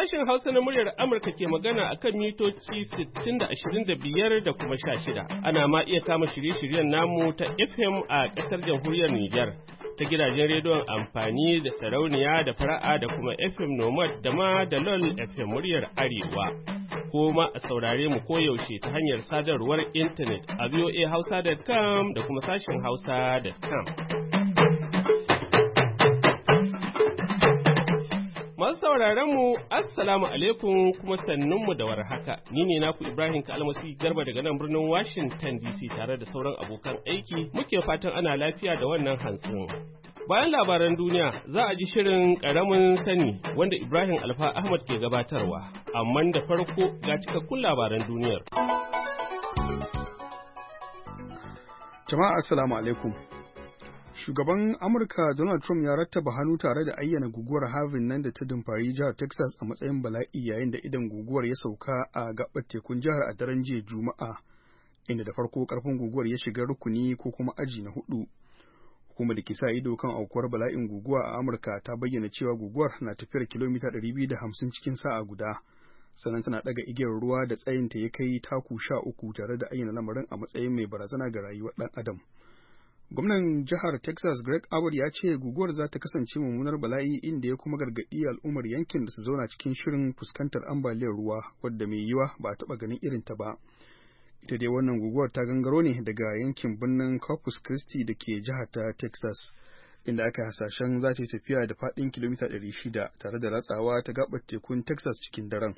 Sashen Hausa na muryar Amurka ke magana a kan mitoci 60 da 25 da kuma 16. Ana ma iya kama shirye-shiryen namu ta FM a ƙasar jamhuriyar Nijar, ta gidajen rediyon amfani da sarauniya da fara'a da kuma FM Nomad da ma da LOL FM muryar Arewa. Ko ma a saurare mu koyaushe ta hanyar sadarwar intanet a voahausa.com da kuma sashen hausa.com. Masu sauraron mu assalamu alaikum kuma sannunmu da warhaka. Ni ne naku Ibrahim Kalmasi Garba daga nan birnin Washington DC tare da sauran abokan aiki. Muke fatan ana lafiya da wannan hantsin. Bayan labaran duniya za a ji shirin ƙaramin sani wanda Ibrahim Alfa Ahmad ke gabatarwa. Amma da farko ga cikakkun labaran duniyar. Jama'a assalamu alaikum. Shugaban Amurka Donald Trump ya rattaba hannu tare da ayyana guguwar Harvey nan da ta dumfari jihar Texas a matsayin bala'i yayin da idan guguwar ya sauka a gabar tekun jihar a daren jiya Juma'a, inda da farko karfin guguwar ya shiga rukuni ko kuma aji na 4. Hukumar da ke sa ido kan aukuwar bala'in guguwa a Amurka ta bayyana cewa guguwar na tafiyar kilomita 250 cikin sa'a guda, sannan tana daga igiyar ruwa da tsayinta ya kai taku 13 tare da ayyana lamarin a matsayin mai barazana ga rayuwar ɗan adam. Gwamnan jihar Texas Greg Abbott ya ce guguwar za ta kasance mummunar bala'i, inda ya kuma gargaɗi al'ummar yankin da su zauna cikin shirin fuskantar ambaliyar ruwa wadda mai yiwa ba a taɓa ganin irinta ba. Ita dai wannan guguwar ta gangaro ne daga yankin birnin Corpus Christi da ke jihar ta Texas, inda aka hasashen za ta yi tafiya da faɗin kilomita 600 tare da ratsawa ta gaɓar tekun Texas cikin daren.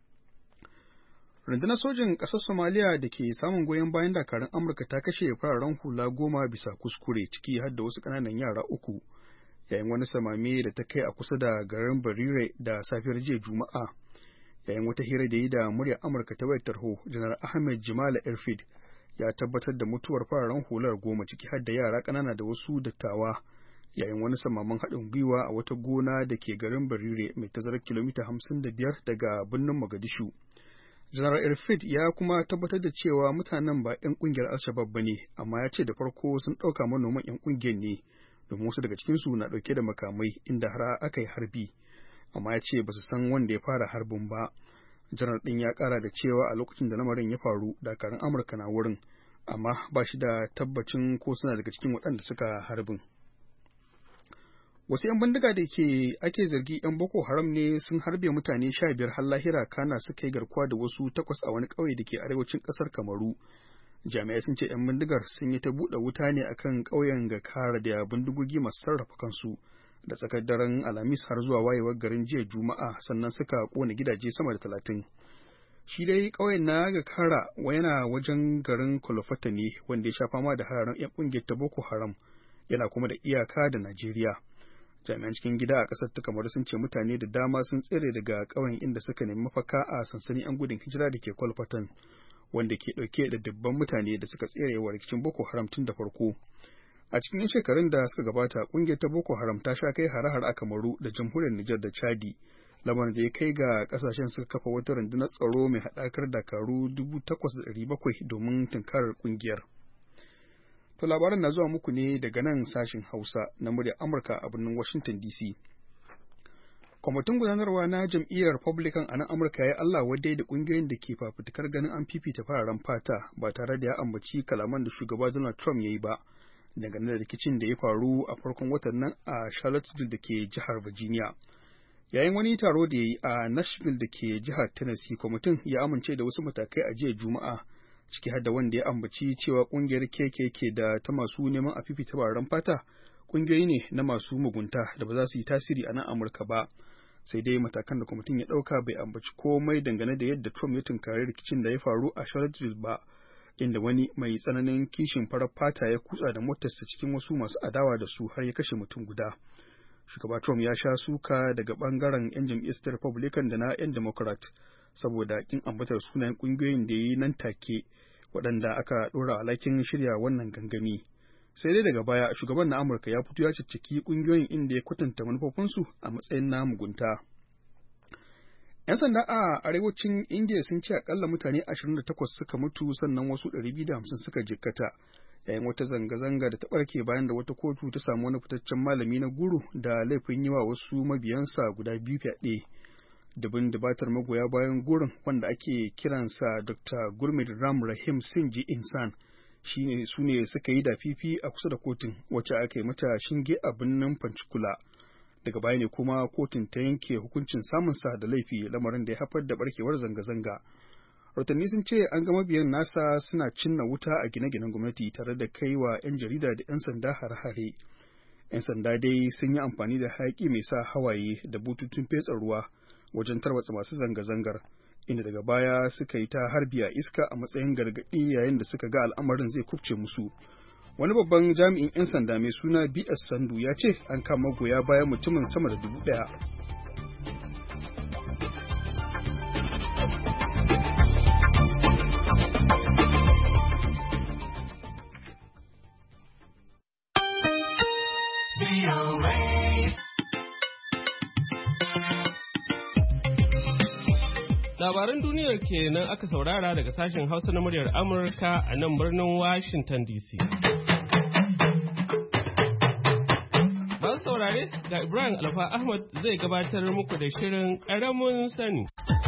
Rundunar sojin ƙasar Somaliya da ke samun goyon bayan dakarun Amurka ta kashe fararen hula 10 bisa kuskure, ciki har da wasu ƙananan yara 3, yayin wani samame da ta kai a kusa da garin Barire da safiyar jiya Juma'a. Yayin wata hira da yi da muryar Amurka ta wayar tarho, Janar Ahmed Jimala Erfid ya tabbatar da mutuwar fararen hular 10, ciki har da yara ƙanana da wasu dattawa, yayin wani samaman haɗin gwiwa a wata gona da ke garin Barire mai tazarar kilomita 55 daga birnin Mogadishu. Janar Erfid ya kuma tabbatar da cewa mutanen ba 'yan ƙungiyar Al-Shabaab ba ne, amma ya ce da farko sun ɗauka manoman 'yan ƙungiyar ne, domin wasu daga cikinsu na ɗauke da makamai inda har aka yi harbi, amma ya ce ba su san wanda ya fara harbin ba. Janar ɗin ya ƙara da cewa a lokacin da lamarin ya faru, dakarun Amurka na wurin, amma ba shi da tabbacin ko suna daga cikin waɗanda suka harbin. Wasu 'yan bindiga da ake zargi 'yan Boko Haram ne sun harbe mutane 15 har lahira, kana suka yi garkuwa da wasu 8 a wani ƙauye da ke arewacin ƙasar Kamaru. Jami'ai sun ce 'yan bindigar sun yi ta buɗe wuta ne akan ƙauyen Gakara da bindigogi masu sarrafa kansu da tsakar daren Alhamis har zuwa wayewar garin jiya Juma'a, sannan suka ƙona gidaje sama da 30. Shi dai ƙauyen na Gakara yana wajen garin Kolofata ne, wanda ya sha fama da hararen 'yan ƙungiyar ta Boko Haram, yana kuma da iyaka da Najeriya. Jami'an cikin gida a ƙasar ta Kamaru sun ce mutane da dama sun tsere daga ƙauyen inda suka nemi mafaka a sansanin 'yan gudun hijira da ke Kolfatan, wanda ke ɗauke da dubban mutane da suka tsere wa rikicin Boko Haram tun da farko. A cikin 'yan shekarun da suka gabata, ƙungiyar ta Boko Haram ta sha kai hare-hare a Kamaru da jamhuriyar Nijar da Chadi, lamarin da ya kai ga ƙasashen suka kafa wata rundunar tsaro mai haɗakar dakaru 8,700 domin tunkarar ƙungiyar. To labaran na zuwa muku ne daga nan sashin Hausa na muryar Amurka a birnin Washington DC. Kwamitin gudanarwa na jam'iyyar Republican a nan Amurka ya Allah wadai da ƙungiyoyin da ke fafutukar ganin an fifita fararen fata ba tare da ya ambaci kalaman da shugaba Donald Trump ya yi ba, dangane da rikicin da ya faru a farkon watan nan a Charlottesville da ke jihar Virginia. Yayin wani taro da ya yi a Nashville da ke jihar Tennessee, kwamitin ya amince da wasu matakai a jiya Juma'a, ciki har da wanda ya ambaci cewa kungiyar KKK da ta masu neman a fifita fararen fata kungiyoyi ne na masu mugunta da ba za su yi tasiri a nan Amurka ba. Sai dai matakan da kwamitin ya ɗauka bai ambaci komai dangane da yadda Trump ya tunkari rikicin da ya faru a Charlottesville ba, inda wani mai tsananin kishin farar fata ya kutsa da motarsa cikin wasu masu adawa da su har ya kashe mutum guda. Shugaba Trump ya sha suka daga bangaren 'yan jam'iyyar Republican da na 'yan Democrat saboda kin ambatar sunayen kungiyoyin da ya yi nan take, waɗanda aka ɗora alhakin shirya wannan gangami. Sai dai daga baya shugaban na Amurka ya fito ya cicciki ƙungiyoyin inda ya kwatanta manufofinsu a matsayin na mugunta. 'Yan sanda a arewacin Indiya sun ce akalla mutane 28 suka mutu sannan wasu 250 suka jikkata yayin wata zanga-zanga da ta ɓarke bayan da wata kotu ta samu wani fitaccen malami na guru da laifin yi wa wasu mabiyansa guda 2 fyaɗe. Dubin dubatar magoya bayan gurin wanda ake kiransa Dr. Gurmeet Ram Rahim Singh Insan su ne suka yi da fifi a kusa da kotun wacce aka yi mata shinge a birnin Panchkula. Daga baya ne kuma kotun ta yanke hukuncin samunsa da laifi, lamarin da ya haifar da barkewar zanga-zanga. Rotanni sun ce an ga mabiyan nasa suna cinna wuta a gine-ginen gwamnati tare da kai wa 'yan jarida da 'yan sanda hare-hare. 'Yan sanda dai sun yi amfani da hayaƙi mai sa hawaye da bututun fetsa ruwa wajen tarwatsa masu zanga-zangar, inda daga baya suka yi ta harbi a iska a matsayin gargaɗi yayin da suka ga al'amarin zai kubce musu. Wani babban jami'in 'yan sanda mai suna BS Sandu ya ce an kama magoya bayan mutumin sama da 1,000. Labaran duniyar kenan aka saurara daga sashen Hausa na muryar Amurka a nan birnin Washington DC. Masu saurare, ga Ibrahim Alfa Ahmad zai gabatar muku da shirin ƙaramin sani.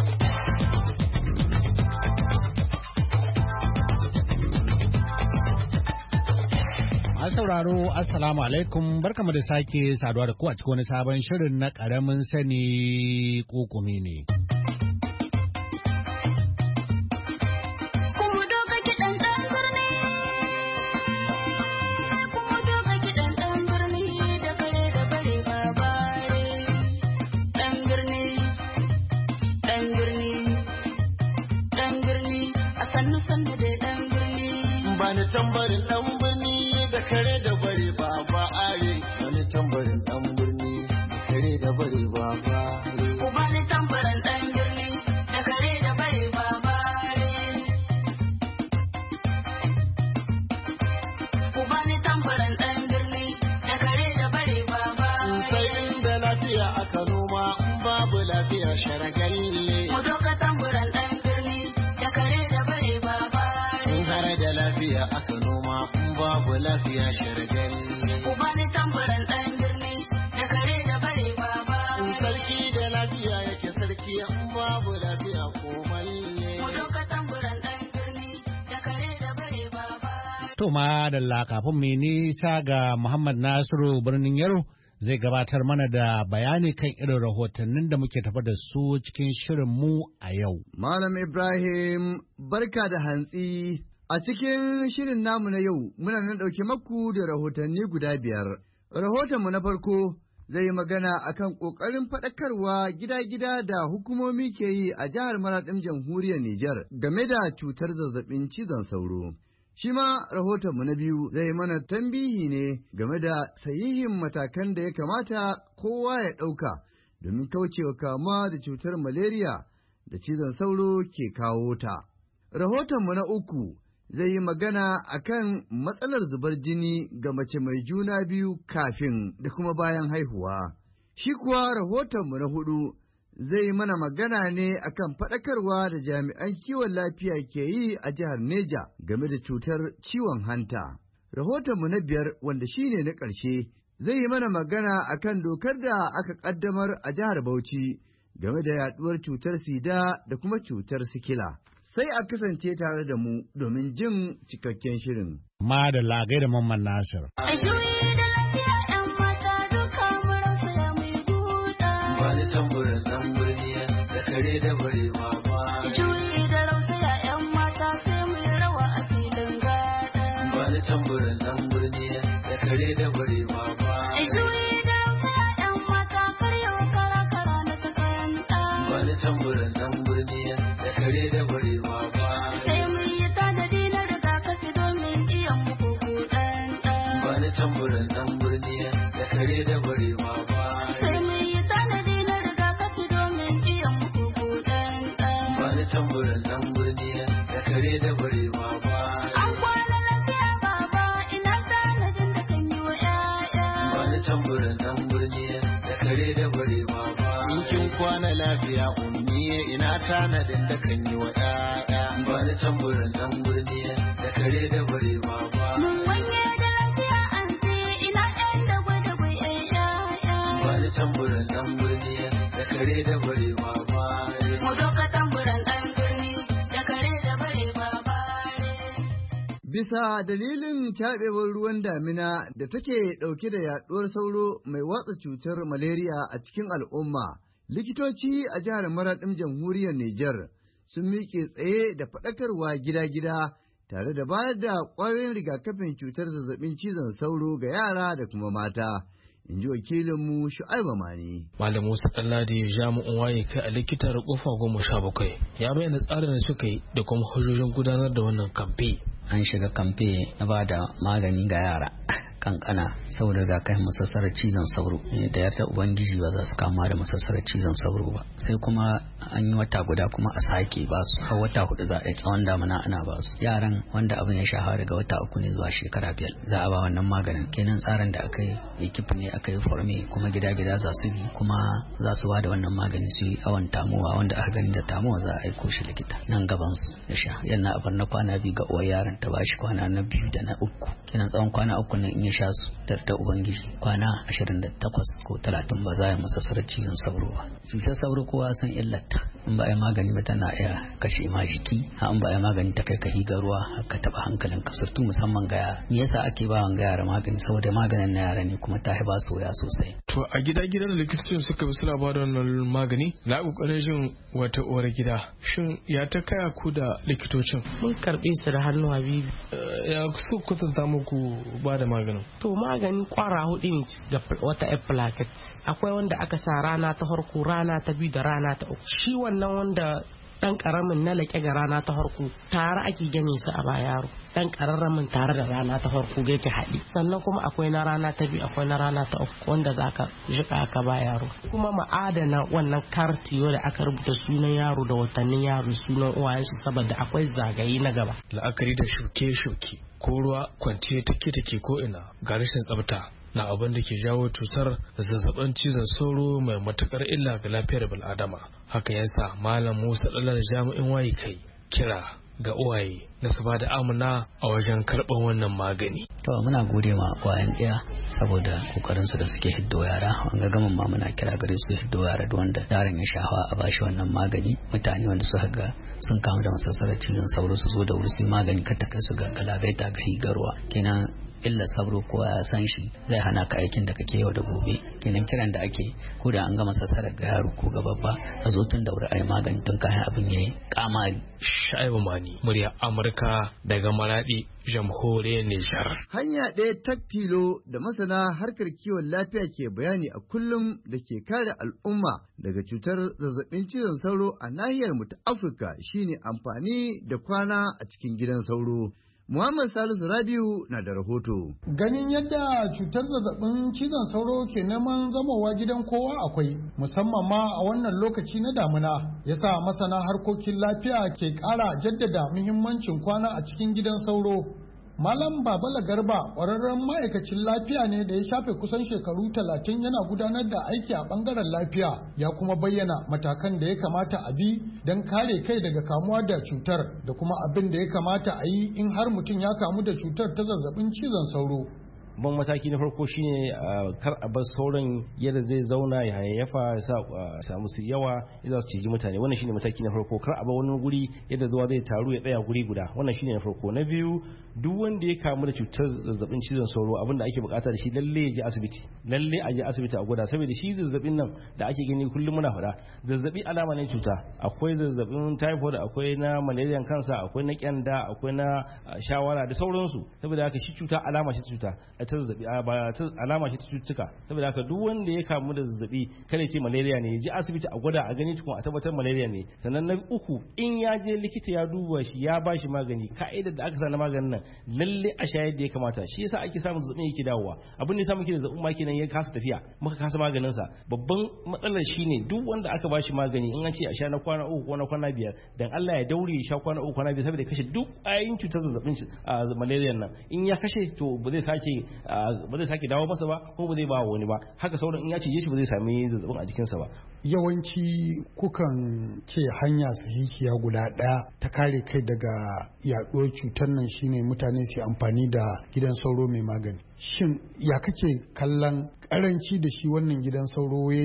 Sauraro assalamu alaikum, barkamu da sake saduwa da ku a cikin wani sabon shirin na ƙaramin sani kokumi ne. Tambarin ɗan birni da kare da bare ba are, wani tambarin ɗan birni da kare da bare ba are. Uba ni tambarin ɗan birni da kare da bare ba are. Uba ni tambarin ɗan birni da kare da bare ba are. Sai inda lafiya aka noma, in babu lafiya sharagalli. Mu doka tambarin ɗan birni da kare da bare ba are. In har da lafiya aka noma, in babu lafiya shirgal. Uba ni tambaran ɗan birni da kare da bare baba. In sarki da lafiya yake sarki, in babu lafiya komai ne. Mu doka tambaran ɗan birni da kare da bare baba. To ma da kafin mai nisa ga Muhammad Nasiru birnin Yaro zai gabatar mana da bayani kan irin rahotannin da muke tafa da su cikin shirin mu a yau. Malam Ibrahim, barka da hantsi. A cikin shirin namu na yau muna nan ɗauke maku da rahotanni guda 5. Rahotonmu na farko zai yi magana akan ƙoƙarin faɗakarwa gida-gida da hukumomi ke yi a jihar Maraɗin Jamhuriyar Nijar game da cutar zazzabin cizon sauro. Shi ma rahotonmu na biyu zai mana tambihi ne game da sahihin matakan da ya kamata kowa ya ɗauka domin kaucewa kamuwa da cutar malaria da cizon sauro ke kawo ta. Rahotonmu na uku zai yi magana akan matsalar zubar jini ga mace mai juna biyu kafin da kuma bayan haihuwa. Shi kuwa rahotonmu na 4 zai mana magana ne akan faɗakarwa da jami'an kiwon lafiya ke yi a jihar Neja game da cutar ciwon hanta. Rahotonmu na 5 wanda shine na ƙarshe zai yi mana magana akan dokar da aka ƙaddamar a jihar Bauchi game da yaɗuwar cutar sida da kuma cutar sikila. Sai a kasance tare da mu domin jin cikakken shirin. Ma da lagai da Mamman Nasir. Bani tamburin ɗan birni da kare da bare ba. Juyi da rausaya 'yan mata sai mu yi rawa a filin gada. Bani tamburin ɗan birni da kare da bare ba. Juyi da rausaya 'yan mata karyo kara na ta kayanta. Bani tamburin ɗan birni da kare da bare ba. Sai mu yi tanadi na rigakafi domin iyan mu koko ɗan. Bani tamburin ɗan birni da kare da bare ba. Tamburin ɗan birni da kare da barewa ba. An kwana lafiya baba, ina tanadin da kan yi wa 'ya'ya. Bani tamburin ɗan birni da kare da barewa ba. In kin kwana lafiya ummi, ina tanadin da kan yi wa 'ya'ya. Bani tamburin ɗan birni da kare da barewa ba. Mun wanye da lafiya an ce ina ɗan da gwada gwai 'ya'ya. Bani tamburin ɗan birni da kare da barewa ba. Bisa dalilin caɓewar ruwan damina da take ɗauke da yaɗuwar sauro mai watsa cutar malaria a cikin al'umma, likitoci a jihar Maraɗin Jamhuriyar Nijar sun miƙe tsaye da faɗakarwa gida-gida tare da bayar da ƙwayoyin rigakafin cutar zazzabin cizon sauro ga yara da kuma mata. In ji wakilinmu Shu'aibu Mani. Malam Musa Ɗanladi jami'in waye kai a likitar kofa 17 ya bayyana tsarin da suka yi da kuma hujjojin gudanar da wannan kamfe. An shiga kamfe na ba da magani ga yara kankana saboda rigakafin masassarar cizon sauro da yarda ubangiji ba za su kama da masassarar cizon sauro ba. Sai kuma an yi wata guda kuma a sake ba su har wata 4 za a yi tsawon damina ana ba su yaran wanda abin ya shafa daga wata 3 ne zuwa shekara 5 za a ba wannan maganin. Kenan tsarin da aka yi ekip ne aka yi forme kuma gida-gida za su bi kuma za su ba da wannan magani su yi awon tamuwa wanda aka gani da tamuwa za a aiko shi likita nan gaban su da sha yana a bar na kwana 2 ga uwar yaron ta bashi kwana na 2 da na 3 kenan tsawon kwana 3 ne in ya sha su da ubangiji kwana 28 ko 30 ba za a yi masa sarar cizon sauro ba. Cutar sauro kowa san illata in ba a yi magani ba tana iya kashe ma jiki in ba a yi magani ta kai ka higa ruwa ka taba hankalin ka surtu musamman ga yara. Me yasa ake ba ga yara magani? Saboda maganin na yara ne kuma ta ba su wuya sosai. To a gida-gidan da likitocin suka bi suna ba da wannan magani na kokarin jin wata uwar gida shin ya ta kaya ku da likitocin? Mun karbe su da hannu habibi. Ya su kwatanta muku ba da maganin? To magani kwara 4 ne da wata plaquet. Akwai wanda aka sa rana ta farko, rana ta biyu da rana ta 3. Shi wannan wanda dan karamin na lake ga rana ta farko tare ake gani su a ba yaro. Dan kararramin tare da rana ta farko ga yake haɗi. Sannan kuma akwai na rana ta biyu, akwai na rana ta 3 wanda zaka jika aka ba yaro. Kuma ma'adana wannan kartiyo da aka rubuta sunan yaro da watannin yaro, sunan uwayensu saboda akwai zagaye na gaba. La'akari da shuke-shuke ko ruwa kwanciye take ko ina ga rashin tsafta na abin da ke jawo cutar zazzabin cizon sauro mai matukar illa ga lafiyar bil'adama. Haka yasa Malam Musa Ɗanladi jami'in waye kai kira ga uwaye na su ba da amana a wajen karɓar wannan magani. To muna gode ma kwayan ɗaya saboda kokarin su da suke hiddo yara. Wanga gaman ma muna kira gare su hiddo yara da wanda yaron ya shafa a bashi wannan magani. Mutane wanda suka ga sun kamu da masassarar cizon sauro su zo da wuri su magani kar ta kai su ga galabaita ga higarwa. Kenan illa sabro kowa ya san shi zai hana ka aikin da kake yau da gobe. Kenan kiran da ake ko da an gama sassarar ga yaro ko ga babba a zo tun da wuri a yi magani tun kayan abin yayi kamari. Shu'aibu Mani, murya Amurka daga Maradi, Jamhuriyar Nijar. Hanya ɗaya taktilo da masana harkar kiwon lafiya ke bayani a kullum da ke kare al'umma daga cutar zazzabin cizon sauro a nahiyar mu ta Afirka shine amfani da kwana a cikin gidan sauro. Muhammad Salisu Rabiu na da rahoto. Ganin yadda cutar zazzabin cizon sauro ke neman zamowa gidan kowa akwai, musamman ma a wannan lokaci na damuna, yasa masana harkokin lafiya ke ƙara jaddada muhimmancin kwana a cikin gidan sauro. Malam Babala Garba ƙwararren ma'aikacin lafiya ne da ya shafe kusan shekaru 30 yana gudanar da aiki a ɓangaren lafiya, ya kuma bayyana matakan da ya kamata a bi don kare kai daga kamuwa da cutar da kuma abin da ya kamata a yi in har mutum ya kamu da cutar ta zazzabin cizon sauro. ban mataki na farko shine kar a bar sauran yadda zai zauna ya hayayyafa ya samu su yawa ya su ciji mutane. Wannan shine mataki na farko. Kar a bar wani guri yadda zuwa zai taru ya tsaya guri guda. Wannan shine na farko. Na biyu, duk wanda ya kamu da cutar zazzabin cizon sauro abinda ake bukata da shi lalle ya je asibiti. Lalle a je asibiti a gwada, saboda shi zazzabin nan da ake gani kullum muna faɗa, zazzabi alama ne cuta. Akwai zazzabin typhoid, akwai na malaria kansa, akwai na kyanda, akwai na shawara da sauransu. Saboda haka shi cuta alama ce ta cuta. Ta zazzabi ba ta alama ce ta cututtuka. Saboda haka duk wanda ya kamu da zazzabi kada ce malaria ne, ya je asibiti a gwada a gani tukun a tabbatar malaria ne. Sannan na uku, in ya je likita ya duba shi ya ba shi magani, ka'idar da aka sa na maganin nan lalle a sha yadda ya kamata. Shi yasa ake samun zazzabin yake dawowa. Abin da yasa muke da zazzabin ma kenan ya kasa tafiya, muka kasa maganin sa. Babban matsalar shine duk wanda aka ba shi magani in an ce a sha na kwana 3 ko na kwana 5, dan Allah ya daure ya sha kwana 3 kwana 5 saboda kashe duk ayin cutar zazzabin malaria nan. In ya kashe to ba zai sake dawo masa ba ko ba zai ba wani ba. Haka sauran in ya cije shi ba zai sami zazzabin a jikinsa ba. Yawanci kukan ce hanya sahihiya guda ɗaya ta kare kai daga yaɗuwar cutar nan shine mutane su amfani da gidan sauro mai magani. Shin ya kake kallon karanci da shi wannan gidan sauro yayi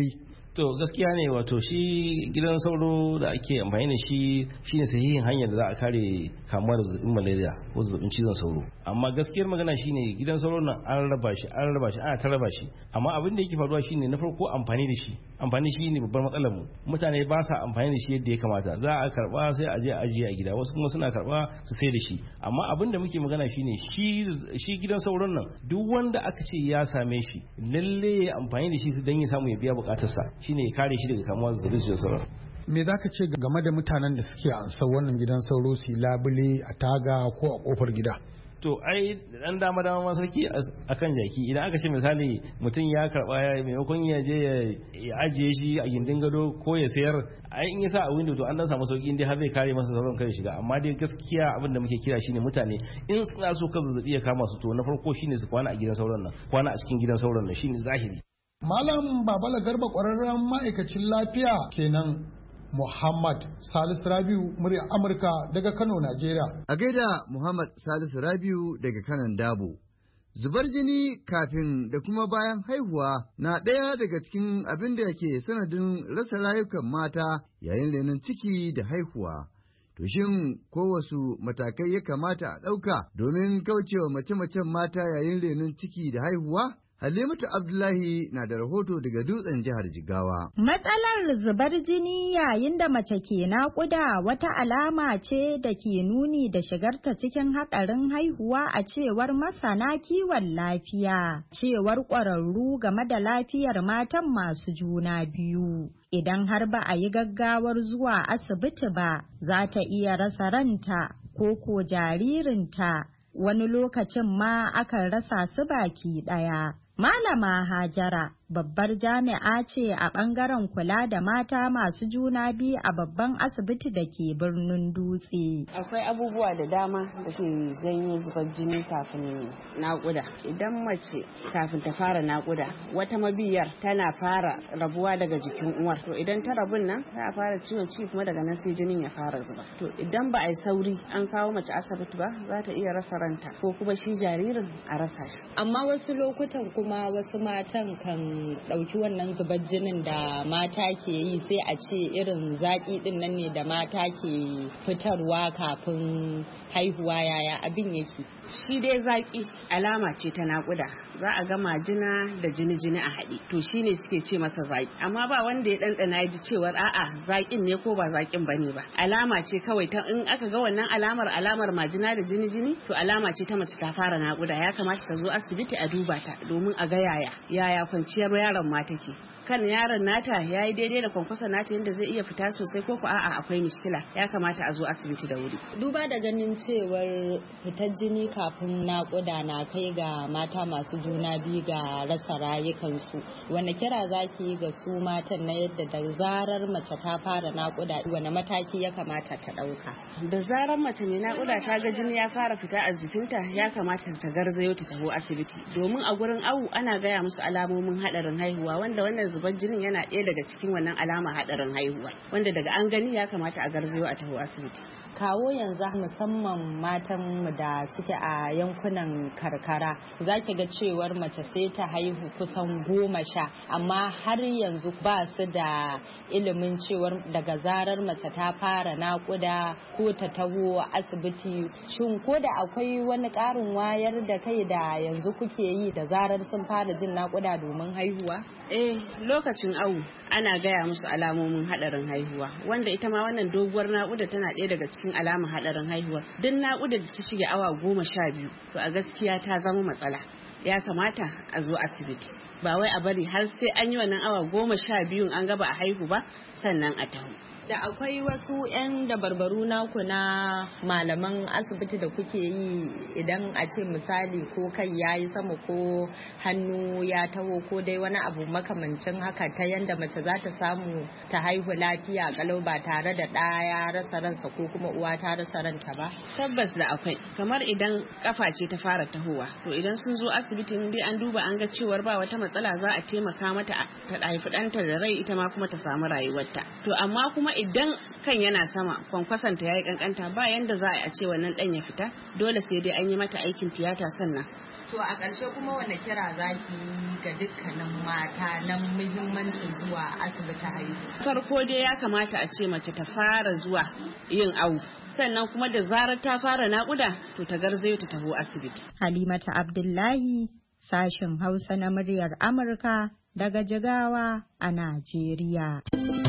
To gaskiya ne, wato shi gidan sauro da ake amfani da shi shine sahihin hanyar da za a kare kamuwa da zazzabin malaria ko zazzabin cizon sauro. Amma gaskiyar magana shine gidan sauro nan an raba shi ana ta raba shi. Amma abin da yake faruwa shine na farko amfani da shi ne babbar matsalar mu. Mutane ba sa amfani da shi yadda ya kamata. Za a karba sai a je a ajiye a gida, wasu kuma suna karba su sai da shi. Amma abin da muke magana shine shi gidan sauron nan duk wanda aka ce ya same shi lalle ya amfani da shi don ya samu ya biya bukatarsa, shine ya kare shi daga kamuwa da zazzabin sauran. Me za ka ce game da mutanen da suke ansa wannan gidan sauro su labule a taga ko a kofar gida? To ai dan dama ma sarki akan jaki, idan aka ce misali mutum ya karba ya maimakon ya je ya ajiye shi a gindin gado ko ya sayar, ai in ya sa a window to an dan samu sauki inda har zai kare masa sauran kare shiga. Amma dai gaskiya abin da muke kira shine mutane in suna so ka zazzabi ya kama su, to na farko shine su kwana a gidan sauran nan, kwana a cikin gidan sauran nan shine zahiri. Malam Babala Garba ƙwararren ma'aikacin lafiya kenan. Muhammad Salisu Rabiu, murya Amurka daga Kano, Najeriya. A gaida Muhammad Salisu Rabiu daga Kanon Dabo. Zubar jini kafin da kuma bayan haihuwa na ɗaya daga cikin abin da yake sanadin rasa rayukan mata yayin renon ciki da haihuwa. To shin ko wasu matakai ya kamata a ɗauka domin kaucewa mace-macen mata yayin renon ciki da haihuwa? Halimatu Abdullahi na da rahoto daga Dutsen jihar Jigawa. Matsalar zubar jini yayin da mace ke naƙuda wata alama ce da ke nuni da shigarta cikin haɗarin haihuwa a cewar masana kiwon lafiya, cewar ƙwararru game da lafiyar matan masu juna biyu. Idan har ba a yi gaggawar zuwa asibiti ba, za ta iya rasa ranta ko jaririnta, wani lokacin ma akan rasa su baki ɗaya. Malama Hajara babbar jami'a ce a ɓangaren kula da mata masu juna biyu a babban asibiti da ke birnin Dutse. Akwai abubuwa da dama da ke janyo zubar jini kafin naƙuda. Idan mace kafin ta fara naƙuda, wata mabiyar tana fara rabuwa daga jikin uwar. To idan ta rabun nan, ta fara ciwon ciki kuma daga nan sai jinin ya fara zuba. To idan ba a yi sauri an kawo mace asibiti ba, za ta iya rasa ranta ko kuma shi jaririn a rasa shi. Amma wasu lokutan kuma wasu matan kan ɗauki wannan zubar jinin da mata ke yi sai a ce irin zaƙi ɗin nan ne da mata ke fitarwa kafin haihuwa, yaya abin yake? Shi dai zaƙi alama ce ta naƙuda, za a ga majina da jini a haɗe, to shi ne suke ce masa zaƙi. Amma ba wanda ya ɗanɗana ya ji cewar a'a zaƙin ne ko ba zaƙin bane ba, alama ce kawai ta in aka ga wannan alamar majina da jini to alama ce ta mace ta fara naƙuda, ya kamata ta zo asibiti a duba ta domin a ga yaya kwanciyar yaron ma take. Kan yaron nata ya yi daidai da kwankwasa nata yadda zai iya fita sosai ko a'a akwai mishkila, ya kamata a zo asibiti da wuri. Duba da ganin cewar fitar jini kafin naƙuda na kai ga mata masu juna biyu ga rasa rayukansu, wani kira za ki yi ga su matan na yadda da zarar mace ta fara naƙuda wani mataki ya kamata ta ɗauka? Da zarar mace mai naƙuda ta ga jini ya fara fita a jikinta, ya kamata ta garzayo ta taho asibiti, domin a gurin awu ana gaya musu alamomin haɗarin haihuwa, wanda wannan zubar jinin yana ɗaya daga cikin wannan alama haɗarin haihuwa, wanda daga an gani ya kamata a garzayo a taho asibiti. Kawo yanzu musamman matan mu da suke a yankunan karkara, za ki ga cewar mace sai ta haihu kusan 10, amma har yanzu ba su da ilimin cewar daga zarar mace ta fara naƙuda ko ta taho asibiti. Shin ko da akwai wani ƙarin wayar da kai da yanzu kuke yi da zarar sun fara jin naƙuda domin haihuwa? Lokacin awu ana gaya musu alamomin haɗarin haihuwa, wanda ita ma wannan doguwar naƙuda tana ɗaya daga cikin alamar haɗarin haihuwa. Duk naƙuda da ta shige awa 12 to a gaskiya ta zama matsala, ya kamata a zo asibiti, ba wai a bari har sai an yi wannan awa 12 an gaba a haihu ba sannan a taho. Da akwai wasu 'yan dabarbaru naku na malaman asibiti da kuke yi idan a ce misali ko kai ya yi sama ko hannu ya taho ko dai wani abu makamancin haka, ta yanda mace za ta samu ta haihu lafiya kalau ba tare da ɗa ya rasa ransa ko kuma uwa ta rasa ranta ba? Tabbas da akwai, kamar idan kafa ce ta fara tahowa, to idan sun zo asibitin dai an duba an ga cewar ba wata matsala, za a taimaka mata ta haifi ɗanta da rai, ita ma kuma ta samu rayuwarta. To amma kuma idan kan yana sama, kwankwasanta ya yi kankanta, ba yanda za a ce wannan ɗan ya fita, dole sai dai an yi mata aikin tiyata sannan To a ƙarshe kuma wanne kira zaki ga dukkanin mata na muhimmancin zuwa asibiti haihu? Farko dai ya kamata a ce mace ta fara zuwa yin awu, sannan kuma da zarar ta fara naƙuda to ta garzayo ta taho asibiti. Halimata Abdullahi, sashin Hausa na muryar Amurka daga Jigawa a Najeriya.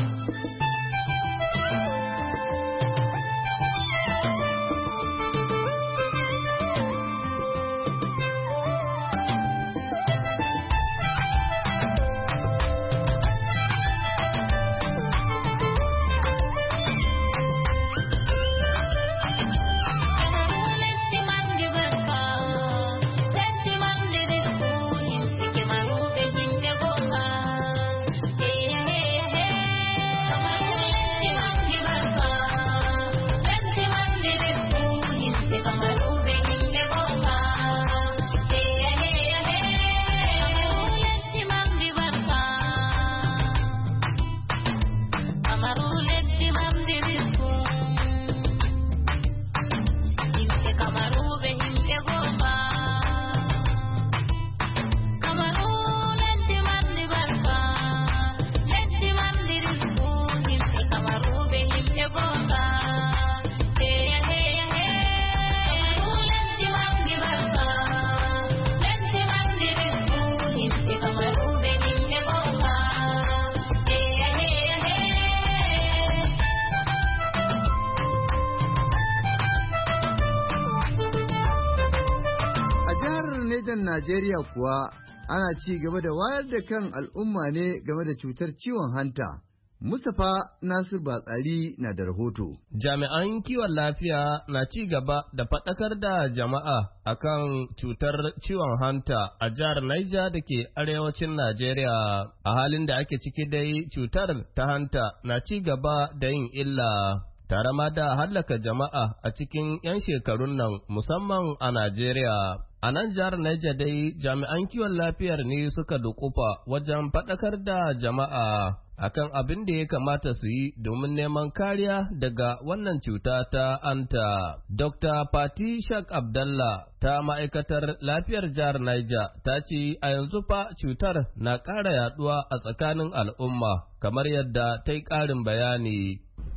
Najeriya kuwa ana ci gaba da wayar da kan al'umma ne game da cutar ciwon hanta. Mustapha Nasir Batsari na da rahoto. Jami'an kiwon lafiya na ci gaba da faɗakar da jama'a akan cutar ciwon hanta a jihar Niger da ke arewacin Najeriya. A halin da ake ciki dai cutar ta hanta na ci gaba da yin illa. Tare ma da hallaka jama'a a cikin 'yan shekarun nan musamman a Najeriya. A nan jihar Niger dai jami'an kiwon lafiyar ne suka dukufa wajen faɗakar da jama'a akan abin da ya kamata su yi domin neman kariya daga wannan cuta ta anta. Dr. Fati Shak Abdallah ta ma'aikatar lafiyar jihar Niger ta ce a yanzu fa cutar na ƙara yaduwa a tsakanin al'umma kamar yadda ta yi ƙarin bayani.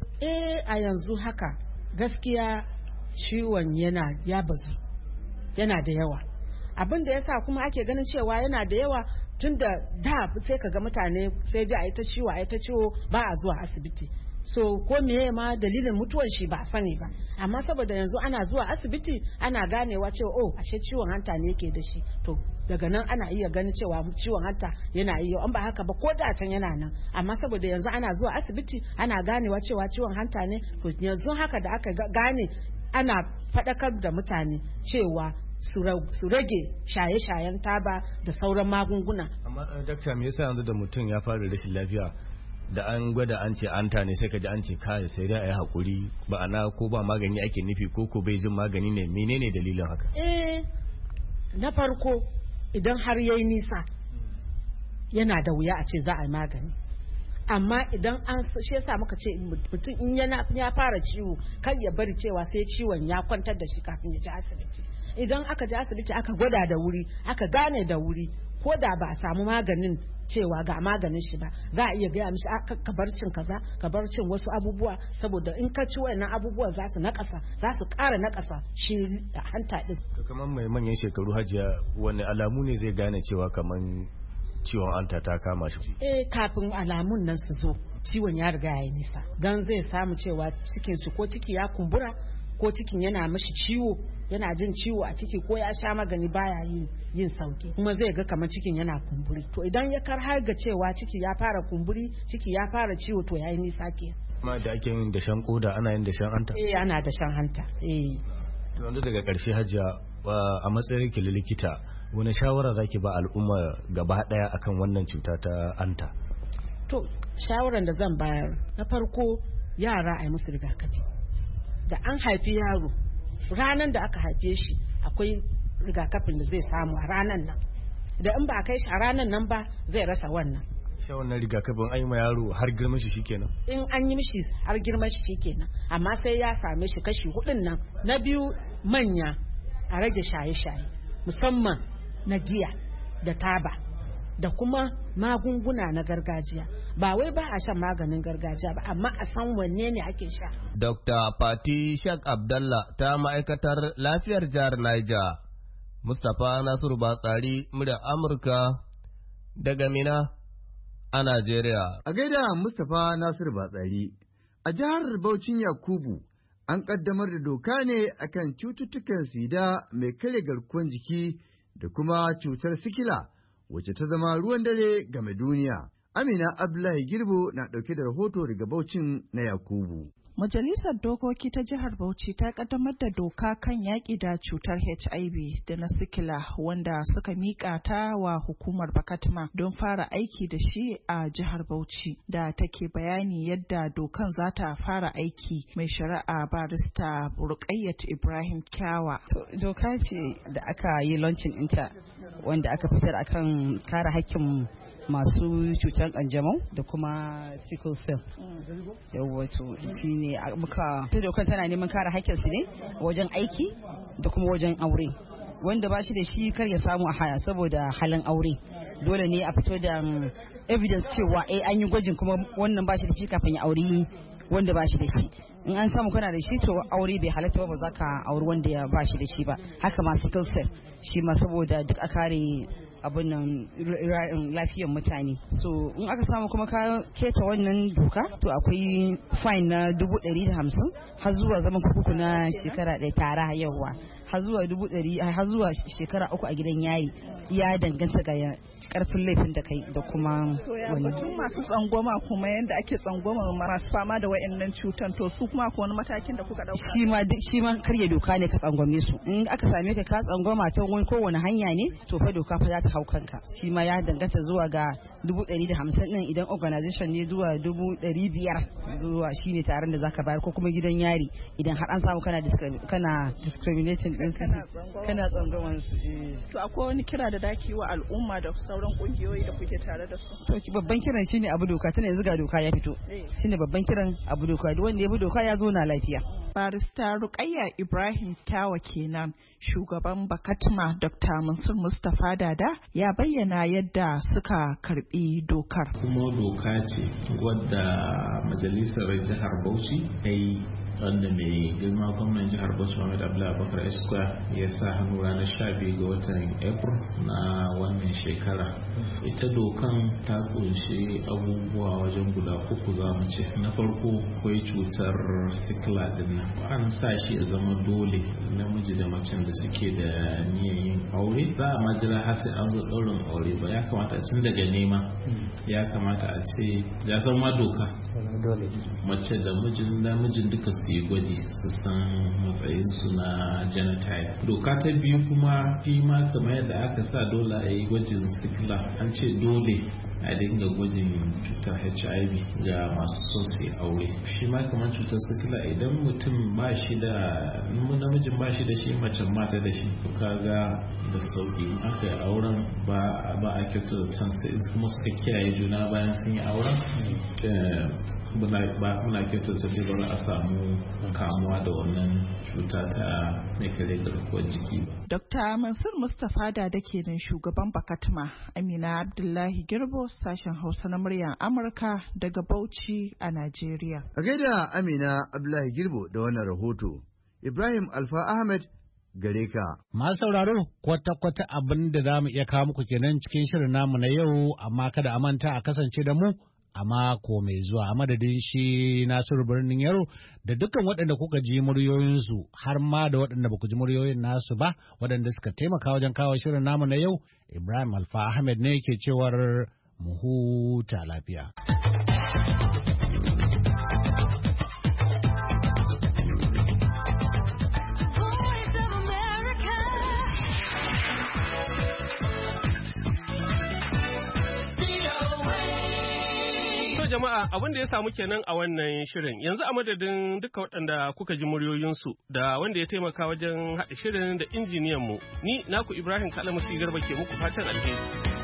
A yanzu haka gaskiya ciwon ya bazu. Yana da yawa. Abin da yasa kuma ake ganin cewa yana da yawa tun da sai ka ga mutane sai dai a yi ta ciwo ba a zuwa asibiti. So ko meye ma dalilin mutuwan shi ba a sani ba, amma saboda yanzu ana zuwa asibiti ana ganewa cewa ashe ciwon hanta ne yake da shi, to daga nan ana iya ganin cewa ciwon hanta yana iya, an ba haka ba ko da can yana nan, amma saboda yanzu ana zuwa asibiti ana ganewa cewa ciwon hanta ne, to yanzu haka da aka gane ana faɗakar da mutane cewa su rage shaye-shayen taba da sauran magunguna. Amma dakta me yasa yanzu da mutum ya fara rashin lafiya da an gwada an ce anta ne sai ka ji an ce kai sai dai a yi haƙuri ba ana ko ba magani ake nufi ko bai jin magani ne, menene dalilin haka? Na farko idan har yayi nisa yana da wuya a ce za a yi magani, amma idan an shi yasa muka ce mutum in ya fara ciwo kan ya bari cewa sai ciwon ya kwantar da shi kafin ya je asibiti. Idan aka je asibiti aka gwada da wuri aka gane da wuri, ko da ba a samu maganin cewa ga maganin shi ba, za a iya gaya mishi ka bar cin kaza, ka bar cin wasu abubuwa, saboda in ka ci wayannan abubuwan za su ƙara nakasa shi hanta din. Kamar mai manyan shekaru Hajiya, wani alamu ne zai gane cewa kamar ciwon hanta ta kama shi? Kafin alamun nan su zo ciwon ya riga ya yi nisa, don zai samu cewa cikin su ko ciki ya kumbura ko cikin yana mashi ciwo, yana jin ciwo a ciki, ko ya sha magani baya yin sauki, kuma zai ga kamar cikin yana kumburi. To idan ya har ga cewa ciki ya fara kumburi, ciki ya fara ciwo, to yayi nisa ke. Ma da ake yin dashen koda, ana yin dashen hanta? Ana dashen hanta. To yanzu daga ƙarshe Hajiya, a matsayin ki likita, wani shawara zaki ba al'umma gaba daya akan wannan cuta ta hanta? To shawaran da zan bayar, na farko yara a yi musu rigakafi. Da an haifi yaro, ranar da aka haife shi akwai rigakafin da zai samu a ranar nan, da in ba a kai shi a ranar nan ba zai rasa wannan. Wannan rigakafin an yi ma yaro har girman shi shikenan? In an yi mishi har girman shi shikenan, amma sai ya same shi kashi 4 nan. Na biyu, manya a rage shaye-shaye, musamman na giya da taba da kuma magunguna na gargajiya. Ba wai ba a shan maganin gargajiya ba, amma a san wanne ne ake sha. Dr. Fati Shak Abdallah ta ma'aikatar lafiyar jihar Niger. Mustapha Nasiru Batsari, muryar Amurka daga Mina a Najeriya. A gaida Mustapha Nasiru Batsari, a jihar Bauchin Yakubu an kaddamar da doka ne akan cututtukan sida mai karya garkuwar jiki da kuma cutar sikila wacce ta zama ruwan dare game duniya. Amina Abdullahi Girbo na ɗauke da rahoto daga Bauchin na Yakubu. Majalisar Dokoki ta Jihar Bauchi ta kaddamar da doka kan yaƙi da cutar HIV da na sikila wanda suka miƙa ta wa hukumar Bakatma don fara aiki da shi a Jihar Bauchi, da take bayani yadda dokan za ta fara aiki. Mai shari'a barista Ruqayyat Ibrahim Kyawa. Doka ce da aka yi launching ɗinta wanda aka fitar akan kare hakkin masu cutar kanjamau da kuma sickle cell. Yawwato shi ne muka ta dokar tana neman kare haƙƙinsu ne wajen aiki da kuma wajen aure. Wanda ba shi da shi kar ya samu a haya saboda halin aure. Dole ne a fito da evidence cewa an yi gwajin kuma wannan ba shi da shi kafin ya aure wanda ba shi da shi. In an samu kana da shi to aure bai halatta ba za ka auri wanda ya ba shi da shi ba. Haka ma sickle cell shi ma saboda duk a kare abin nan lafiyar mutane. So in aka samu kuma ka keta wannan doka to akwai fine na 150 har zuwa zaman kurkuku na shekara ɗaya tara yawa har zuwa 100 har zuwa shekara 3 a gidan yari. Ya danganta ga karfin laifin da kai da kuma wani. Batun masu tsangwama kuma yadda ake tsangwama masu fama da wa'annan cutan to su kuma ko wani matakin da kuka dauka? Shi ma karya doka ne ka tsangwame su. In aka same ka tsangwama ta wani kowane hanya ne to fa doka fa za ta hau kanka. Shi ma ya danganta zuwa ga 150 din, idan organization ne zuwa 500 zuwa shine taron da zaka bayar, ko kuma gidan yari idan har an samu kana discriminating din su, kana tsangwaman su. To akwai wani kira da daki wa al'umma da sauran kungiyoyi da kuke tare da su? To babban kiran shine abu doka, tana yanzu ga doka ya fito. Shine babban kiran abu doka, duk wanda ya bi doka ya zo na lafiya. Barista Ruqayya Ibrahim Kyawa kenan. Shugaban Bakatma Dr. Mansur Mustapha Dada ya bayyana yadda suka karbi dokar. Kuma doka ce wadda majalisar jihar Bauchi ta yi, wanda mai girma gwamnan jihar Bauchi Muhammad Abdullahi Abubakar Esquire ya sa hannu ranar 12 ga watan April na wannan shekara. Ita dokan ta kunshi abubuwa wajen guda 3 za mu ce. Na farko akwai cutar sikila din nan. An sa shi ya zama dole namiji da macen da suke da niyyar yin aure. Za a majira har sai an zo ɗaurin aure ba, ya kamata tun daga nema ya kamata a ce ya zama doka. Mace da mijin duka su yi gwaji su san matsayinsu na genotype. Doka ta biyu kuma shi ma kamar yadda aka sa dole a yi gwajin sikila, an ce dole a dinga gwajin cutar HIV ga masu so su yi aure. Shi ma kamar cutar sikila idan mutum ba shi da, namijin ba shi da shi, macen mata da shi, kaga da sauki aka yi auren ba a kyautar da can sai kuma suka kiyaye juna bayan sun yi auren. Muna kyautar da ba a samu kamuwa da wannan cuta ta mai kare garkuwar jiki ba. Dr. Mansur Mustapha Dada kenan shugaban Bakatma. Amina Abdullahi Girbo, sashen Hausa na muryar Amurka daga Bauchi a Najeriya. A gaida Amina Abdullahi Girbo da wannan rahoto. Ibrahim Alfa Ahmed gare ka. Masu sauraro, kwata-kwata abin da za mu iya kawo muku kenan cikin shirin namu na yau, amma kada a manta a kasance da mu a mako mai zuwa. A madadin shi Nasiru Birnin Yaro da dukkan waɗanda kuka ji muryoyinsu, har ma da waɗanda ba ku ji muryoyin nasu ba, waɗanda suka taimaka wajen kawo shirin namu na yau, Ibrahim Alfa Ahmed ne ke cewar mu huta lafiya. Jama'a abin da ya samu kenan a wannan shirin, yanzu a madadin duka waɗanda kuka ji muryoyinsu da wanda ya taimaka wajen haɗa shirin da injiniyanmu, ni naku Ibrahim Kalamusi Garba ke muku fatan alheri.